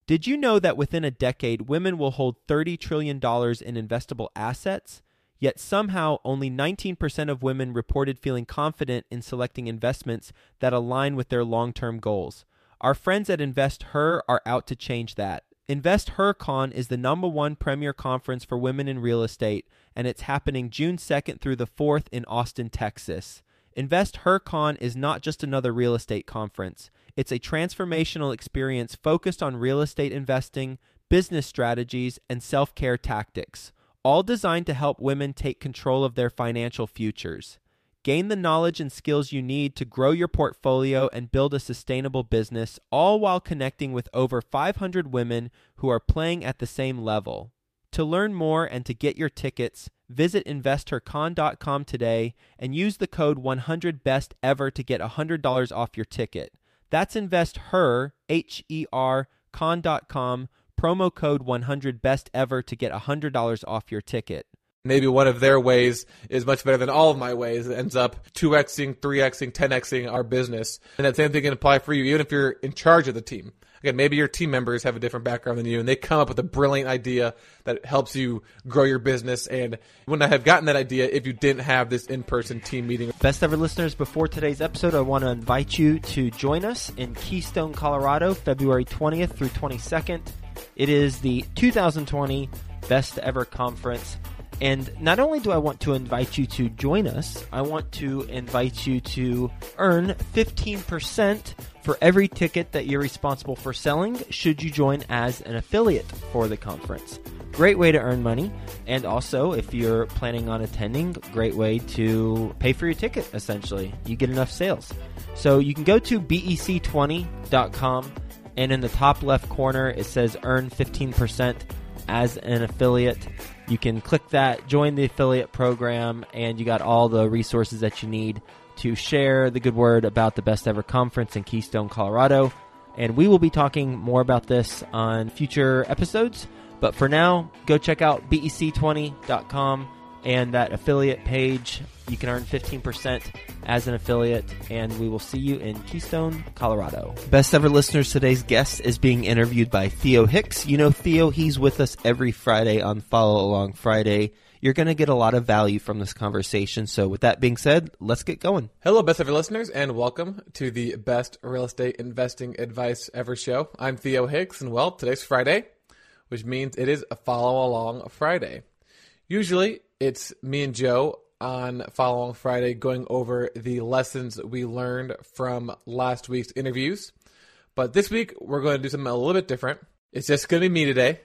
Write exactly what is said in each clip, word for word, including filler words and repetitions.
Did you know that within a decade, women will hold thirty trillion dollars in investable assets? Yet somehow only nineteen percent of women reported feeling confident in selecting investments that align with their long-term goals. Our friends at InvestHer are out to change that. InvestHerCon is the number one premier conference for women in real estate, and it's happening June second through the fourth in Austin, Texas. InvestHerCon is not just another real estate conference. It's a transformational experience focused on real estate investing, business strategies, and self-care tactics, all designed to help women take control of their financial futures. Gain the knowledge and skills you need to grow your portfolio and build a sustainable business, all while connecting with over five hundred women who are playing at the same level. To learn more and to get your tickets, visit investor con dot com today and use the code one hundred best ever to get one hundred dollars off your ticket. That's InvestHer, H E R, con dot com, promo code one hundred best ever to get one hundred dollars off your ticket. Maybe one of their ways is much better than all of my ways. It ends up two Xing, three Xing, ten Xing our business. And that same thing can apply for you, even if you're in charge of the team. Again, maybe your team members have a different background than you, and they come up with a brilliant idea that helps you grow your business. And you wouldn't have gotten that idea if you didn't have this in-person team meeting. Best ever listeners, before today's episode, I want to invite you to join us in Keystone, Colorado, February twentieth through twenty-second. It is the two thousand twenty Best Ever Conference. And not only do I want to invite you to join us, I want to invite you to earn fifteen percent for every ticket that you're responsible for selling should you join as an affiliate for the conference. Great way to earn money. And also, if you're planning on attending, great way to pay for your ticket, essentially. You get enough sales. So you can go to B E C twenty dot com, and in the top left corner, it says earn fifteen percent as an affiliate. You can click that, join the affiliate program, and you got all the resources that you need to share the good word about the Best Ever Conference in Keystone, Colorado. And we will be talking more about this on future episodes. But for now, go check out B E C twenty dot com and that affiliate page. You can earn fifteen percent as an affiliate, and we will see you in Keystone, Colorado. Best Ever listeners, today's guest is being interviewed by Theo Hicks. You know Theo, he's with us every Friday on Follow Along Friday. You're going to get a lot of value from this conversation. So with that being said, let's get going. Hello, Best Ever listeners, and welcome to the Best Real Estate Investing Advice Ever show. I'm Theo Hicks, and well, today's Friday, which means it is a Follow Along Friday. Usually, it's me and Joe on Follow Along Friday going over the lessons we learned from last week's interviews. But this week, we're going to do something a little bit different. It's just going to be me today.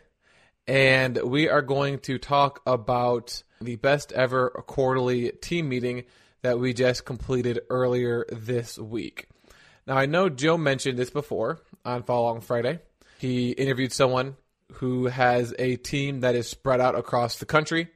And we are going to talk about the Best Ever quarterly team meeting that we just completed earlier this week. Now, I know Joe mentioned this before on Follow Along Friday. He interviewed someone who has a team that is spread out across the country.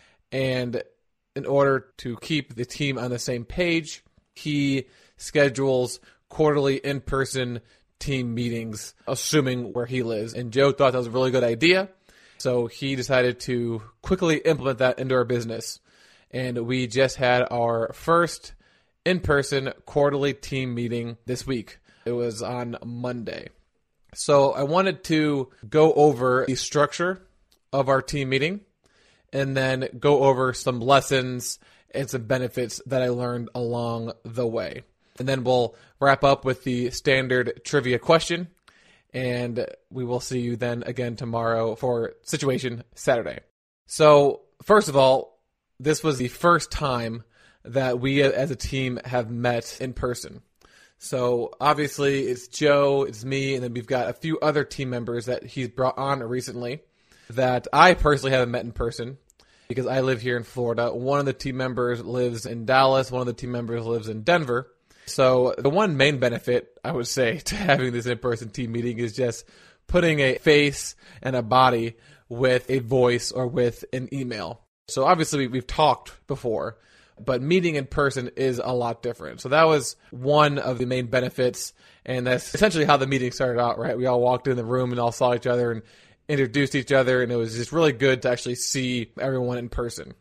And in order to keep the team on the same page, he schedules quarterly in-person team meetings, assuming where he lives. And Joe thought that was a really good idea. So he decided to quickly implement that into our business. And we just had our first in-person quarterly team meeting this week. It was on Monday. So I wanted to go over the structure of our team meeting and then go over some lessons and some benefits that I learned along the way. And then we'll wrap up with the standard trivia question. And we will see you then again tomorrow for Situation Saturday. So first of all, this was the first time that we as a team have met in person. So obviously it's Joe, it's me, and then we've got a few other team members that he's brought on recently that I personally haven't met in person because I live here in Florida. One of the team members lives in Dallas. One of the team members lives in Denver. So the one main benefit, I would say, to having this in-person team meeting is just putting a face and a body with a voice or with an email. So obviously we've talked before, but meeting in person is a lot different. So that was one of the main benefits, and that's essentially how the meeting started out, right? We all walked in the room and all saw each other and introduced each other, and it was just really good to actually see everyone in person.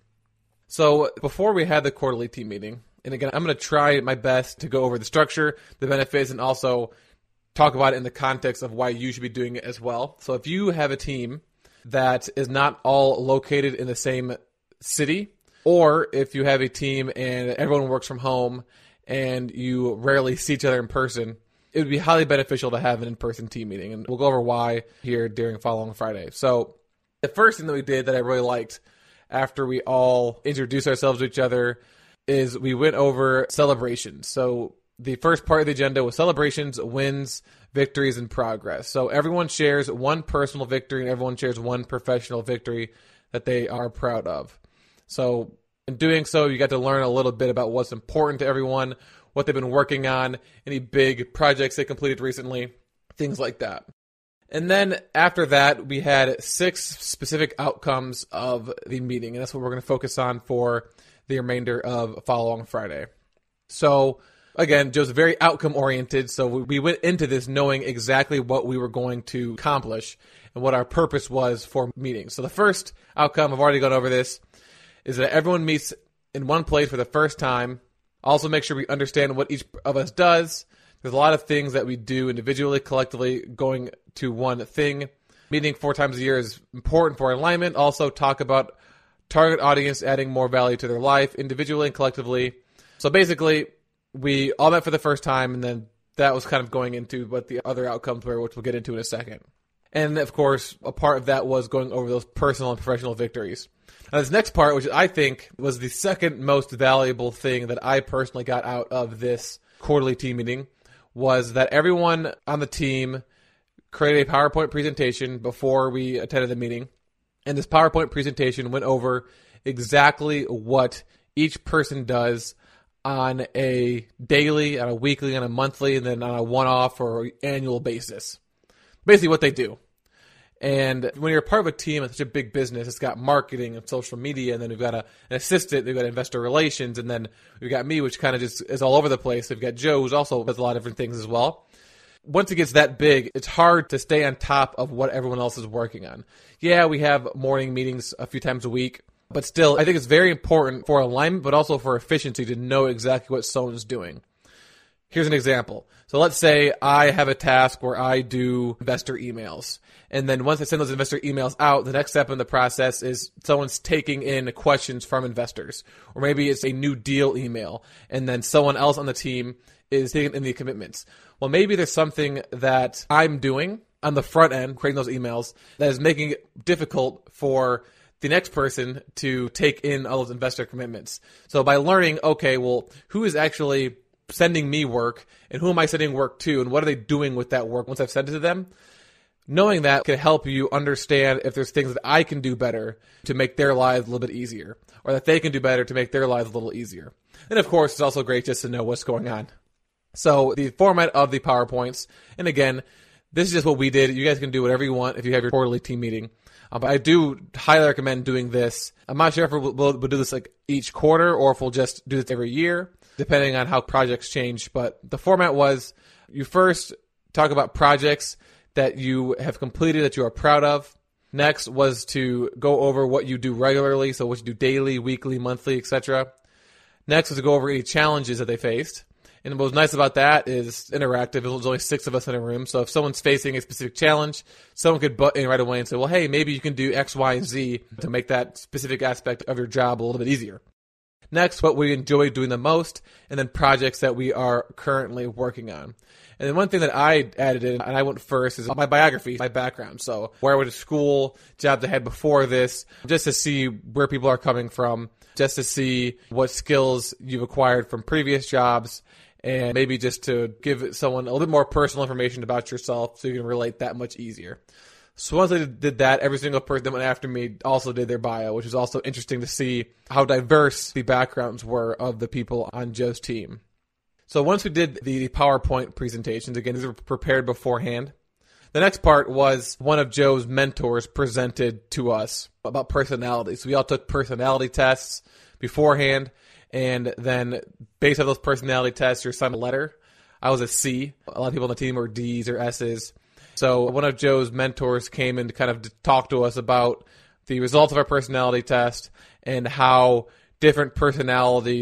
So before we had the quarterly team meeting, and again, I'm going to try my best to go over the structure, the benefits, and also talk about it in the context of why you should be doing it as well. So if you have a team that is not all located in the same city, or if you have a team and everyone works from home and you rarely see each other in person, it would be highly beneficial to have an in-person team meeting. And we'll go over why here during Following Friday. So the first thing that we did that I really liked after we all introduced ourselves to each other is we went over celebrations. So the first part of the agenda was celebrations, wins, victories, and progress. So everyone shares one personal victory and everyone shares one professional victory that they are proud of. So in doing so, you got to learn a little bit about what's important to everyone, what they've been working on, any big projects they completed recently, things like that. And then after that, we had six specific outcomes of the meeting, and that's what we're going to focus on for the remainder of Following Friday. So again, Joe's very outcome-oriented, so we went into this knowing exactly what we were going to accomplish and what our purpose was for meetings. So the first outcome, I've already gone over this, is that everyone meets in one place for the first time. Also make sure we understand what each of us does. There's a lot of things that we do individually, collectively, going to one thing. Meeting four times a year is important for alignment. Also talk about target audience adding more value to their life, individually and collectively. So basically, we all met for the first time, and then that was kind of going into what the other outcomes were, which we'll get into in a second. And of course, a part of that was going over those personal and professional victories. Now, this next part, which I think was the second most valuable thing that I personally got out of this quarterly team meeting, was that everyone on the team created a PowerPoint presentation before we attended the meeting. And this PowerPoint presentation went over exactly what each person does on a daily, on a weekly, on a monthly, and then on a one-off or annual basis. Basically what they do. And when you're part of a team of such a big business, it's got marketing and social media, and then we've got a, an assistant, we've got investor relations, and then we've got me, which kind of just is all over the place. We've got Joe, who's also does a lot of different things as well. Once it gets that big, it's hard to stay on top of what everyone else is working on. Yeah, we have morning meetings a few times a week, but still, I think it's very important for alignment, but also for efficiency to know exactly what someone's doing. Here's an example. So let's say I have a task where I do investor emails. And then once I send those investor emails out, the next step in the process is someone's taking in questions from investors. Or maybe it's a new deal email. And then someone else on the team is taking in the commitments. Well, maybe there's something that I'm doing on the front end, creating those emails, that is making it difficult for the next person to take in all those investor commitments. So by learning, okay, well, who is actually sending me work, and who am I sending work to, and what are they doing with that work once I've sent it to them? Knowing that can help you understand if there's things that I can do better to make their lives a little bit easier, or that they can do better to make their lives a little easier. And of course, it's also great just to know what's going on. So the format of the PowerPoints, and again, this is just what we did. You guys can do whatever you want if you have your quarterly team meeting. Uh, but I do highly recommend doing this. I'm not sure if we'll, we'll, we'll do this like each quarter or if we'll just do this every year, depending on how projects change. But the format was you first talk about projects that you have completed that you are proud of. Next was to go over what you do regularly, so what you do daily, weekly, monthly, et cetera. Next was to go over any challenges that they faced. And what was nice about that is interactive. There's only six of us in a room, so if someone's facing a specific challenge, someone could butt in right away and say, well, hey, maybe you can do X, Y, and Z to make that specific aspect of your job a little bit easier. Next, what we enjoy doing the most, and then projects that we are currently working on. And then one thing that I added in, and I went first, is my biography, my background. So where I went to school, jobs I had before this, just to see where people are coming from, just to see what skills you've acquired from previous jobs, and maybe just to give someone a little bit more personal information about yourself so you can relate that much easier. So once I did that, every single person that went after me also did their bio, which was also interesting to see how diverse the backgrounds were of the people on Joe's team. So once we did the PowerPoint presentations, again, these were prepared beforehand. The next part was one of Joe's mentors presented to us about personality. So we all took personality tests beforehand, and then based on those personality tests, you're assigned a letter. I was a C. A lot of people on the team were D's or S's. So one of Joe's mentors came in to kind of talk to us about the results of our personality test and how different personalities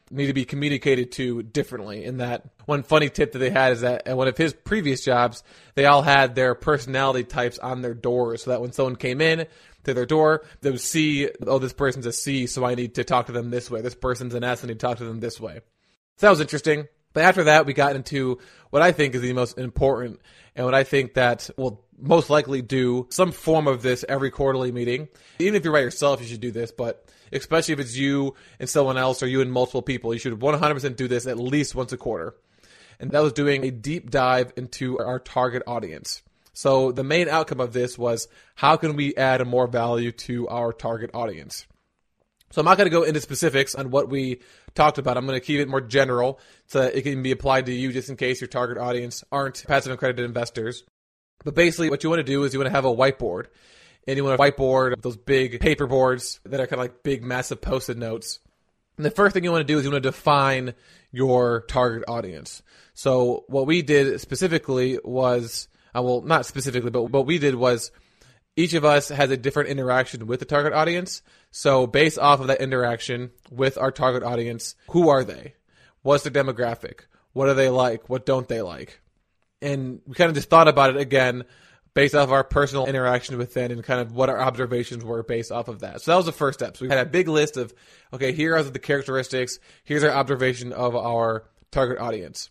need to be communicated to differently. In that one funny tip that they had is that at one of his previous jobs, they all had their personality types on their doors, so that when someone came in to their door, they would see, oh, this person's a C, so I need to talk to them this way. This person's an S, I need to talk to them this way. So that was interesting. But after that, we got into what I think is the most important, and what I think that will most likely do some form of this every quarterly meeting. Even if you're by yourself, you should do this, but especially if it's you and someone else, or you and multiple people, you should one hundred percent do this at least once a quarter. And that was doing a deep dive into our target audience. So the main outcome of this was, how can we add more value to our target audience? So I'm not going to go into specifics on what we talked about. I'm going to keep it more general so that it can be applied to you, just in case your target audience aren't passive accredited investors. But basically what you want to do is you want to have a whiteboard. And you want to whiteboard those big paper boards that are kind of like big, massive Post-it notes. And the first thing you want to do is you want to define your target audience. So what we did specifically was, uh, well, not specifically, but what we did was each of us has a different interaction with the target audience. So based off of that interaction with our target audience, who are they? What's their demographic? What do they like? What don't they like? And we kind of just thought about it again based off of our personal interaction with them and kind of what our observations were based off of that. So that was the first step. So we had a big list of, okay, here are the characteristics. Here's our observation of our target audience.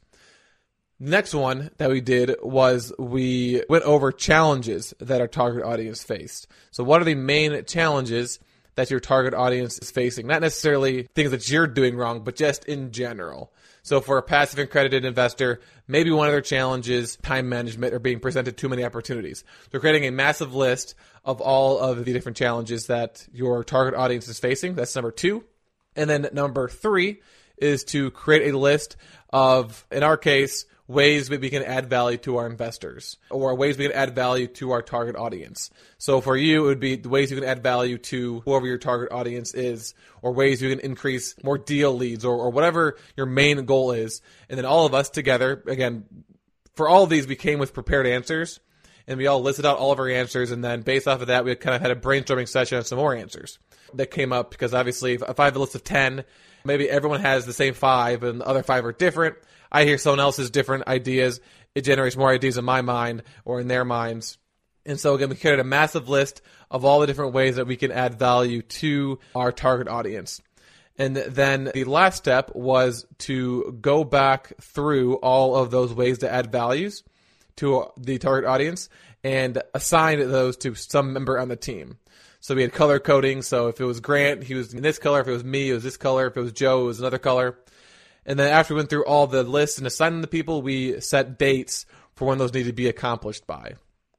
Next one that we did was we went over challenges that our target audience faced. So what are the main challenges that your target audience is facing? Not necessarily things that you're doing wrong, but just in general. So for a passive accredited investor, maybe one of their challenges, time management, or being presented too many opportunities. So creating a massive list of all of the different challenges that your target audience is facing. That's number two. And then number three is to create a list of, in our case, ways that we can add value to our investors, or ways we can add value to our target audience. So for you, it would be the ways you can add value to whoever your target audience is, or ways you can increase more deal leads, or, or whatever your main goal is. And then all of us together, again, for all of these, we came with prepared answers, and we all listed out all of our answers. And then based off of that, we kind of had a brainstorming session on some more answers that came up, because obviously if, if I have a list of ten, maybe everyone has the same five and the other five are different. I hear someone else's different ideas. It generates more ideas in my mind or in their minds. And so again, we created a massive list of all the different ways that we can add value to our target audience. And then the last step was to go back through all of those ways to add values to the target audience and assign those to some member on the team. So we had color coding. So if it was Grant, he was in this color. If it was me, it was this color. If it was Joe, it was another color. And then after we went through all the lists and assigned them to people, we set dates for when those need to be accomplished by.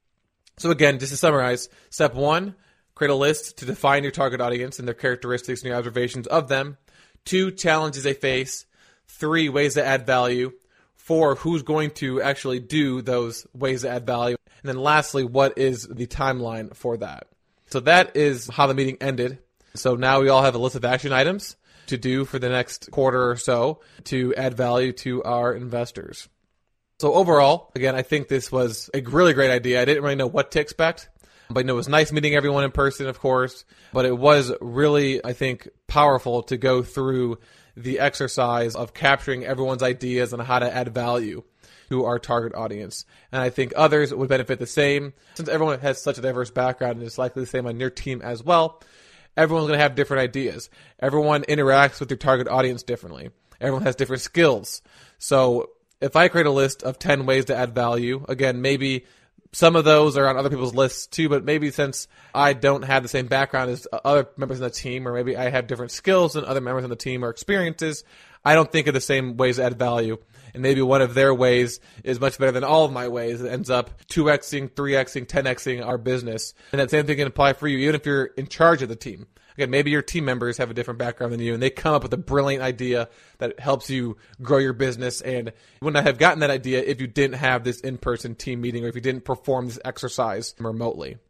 So again, just to summarize, step one, create a list to define your target audience and their characteristics and your observations of them. Two, challenges they face. Three, ways to add value. Four, who's going to actually do those ways to add value. And then lastly, what is the timeline for that? So that is how the meeting ended. So now we all have a list of action items to do for the next quarter or so to add value to our investors. So overall, again, I think this was a really great idea. I didn't really know what to expect, but you know, it was nice meeting everyone in person, of course, but it was really, I think, powerful to go through the exercise of capturing everyone's ideas on how to add value to our target audience. And I think others would benefit the same. Since everyone has such a diverse background, and it's likely the same on your team as well, everyone's going to have different ideas. Everyone interacts with their target audience differently. Everyone has different skills. So if I create a list of ten ways to add value, again, maybe some of those are on other people's lists too, but maybe since I don't have the same background as other members on the team, or maybe I have different skills than other members on the team or experiences, I don't think of the same ways to add value. And maybe one of their ways is much better than all of my ways. It ends up two X-ing, three X-ing, ten X-ing our business. And that same thing can apply for you, even if you're in charge of the team. Again, maybe your team members have a different background than you, and they come up with a brilliant idea that helps you grow your business. And you would not have gotten that idea if you didn't have this in-person team meeting, or if you didn't perform this exercise remotely.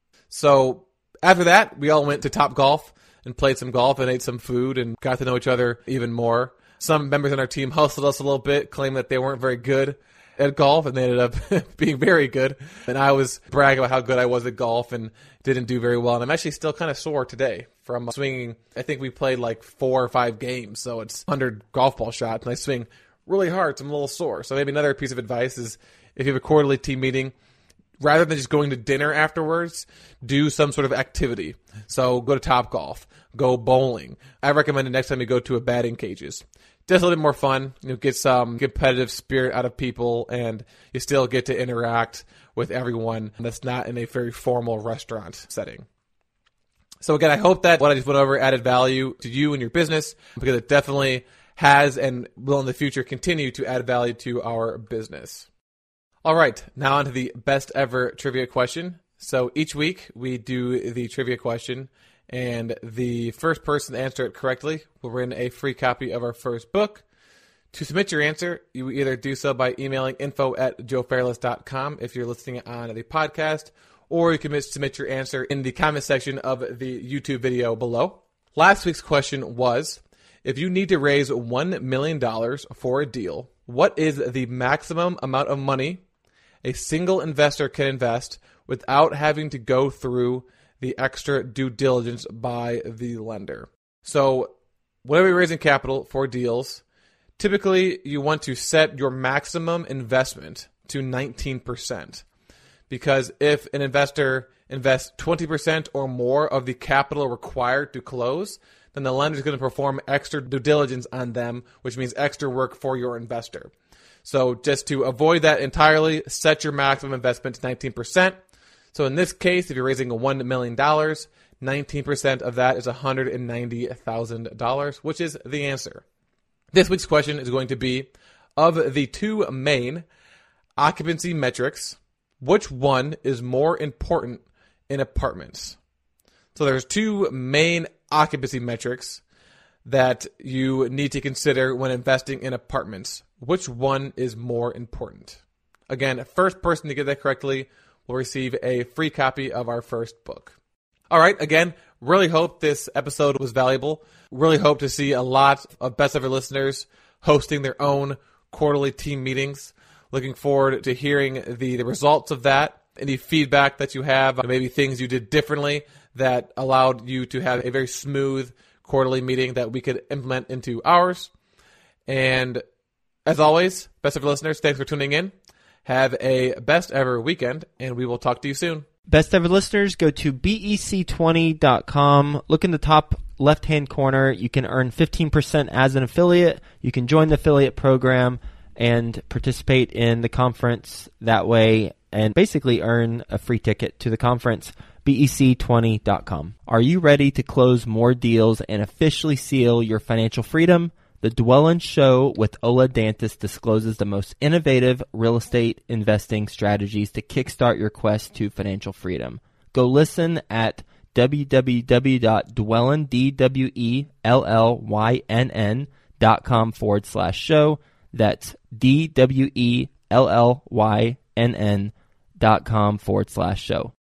So after that, we all went to Topgolf and played some golf and ate some food and got to know each other even more. Some members on our team hustled us a little bit, claimed that they weren't very good at golf, and they ended up being very good. And I was bragging about how good I was at golf and didn't do very well. And I'm actually still kind of sore today from swinging. I think we played like four or five games, so it's one hundred golf ball shots, and I swing really hard, so I'm a little sore. So maybe another piece of advice is if you have a quarterly team meeting, rather than just going to dinner afterwards, do some sort of activity. So go to Topgolf, go bowling. I recommend the next time you go to a batting cages. Just a little bit more fun, you know, get some competitive spirit out of people, and you still get to interact with everyone that's not in a very formal restaurant setting. So again, I hope that what I just went over added value to you and your business, because it definitely has and will in the future continue to add value to our business. All right, now on to the best ever trivia question. So each week we do the trivia question, and the first person to answer it correctly will win a free copy of our first book. To submit your answer, you either do so by emailing info at joe fairless dot com if you're listening on the podcast, or you can submit your answer in the comment section of the YouTube video below. Last week's question was, if you need to raise one million dollars for a deal, what is the maximum amount of money a single investor can invest without having to go through the extra due diligence by the lender? So whenever you're raising capital for deals, typically you want to set your maximum investment to nineteen percent. Because if an investor invests twenty percent or more of the capital required to close, then the lender is going to perform extra due diligence on them, which means extra work for your investor. So just to avoid that entirely, set your maximum investment to nineteen percent. So in this case, if you're raising one million dollars, nineteen percent of that is one hundred ninety thousand dollars, which is the answer. This week's question is going to be, of the two main occupancy metrics, which one is more important in apartments? So there's two main occupancy metrics that you need to consider when investing in apartments. Which one is more important? Again, first person to get that correctly will receive a free copy of our first book. All right, again, really hope this episode was valuable. Really hope to see a lot of Best Ever listeners hosting their own quarterly team meetings. Looking forward to hearing the, the results of that, any feedback that you have, maybe things you did differently that allowed you to have a very smooth quarterly meeting that we could implement into ours. And as always, Best Ever listeners, thanks for tuning in. Have a best ever weekend, and we will talk to you soon. Best Ever listeners, go to B E C twenty dot com. Look in the top left-hand corner. You can earn fifteen percent as an affiliate. You can join the affiliate program and participate in the conference that way and basically earn a free ticket to the conference. B E C twenty dot com. Are you ready to close more deals and officially seal your financial freedom? The Dwellyn Show with Ola Dantis discloses the most innovative real estate investing strategies to kickstart your quest to financial freedom. Go listen at www.dwellyn, D W E L L Y N N dot com forward slash show. That's D W E L L Y N N dot com forward slash show.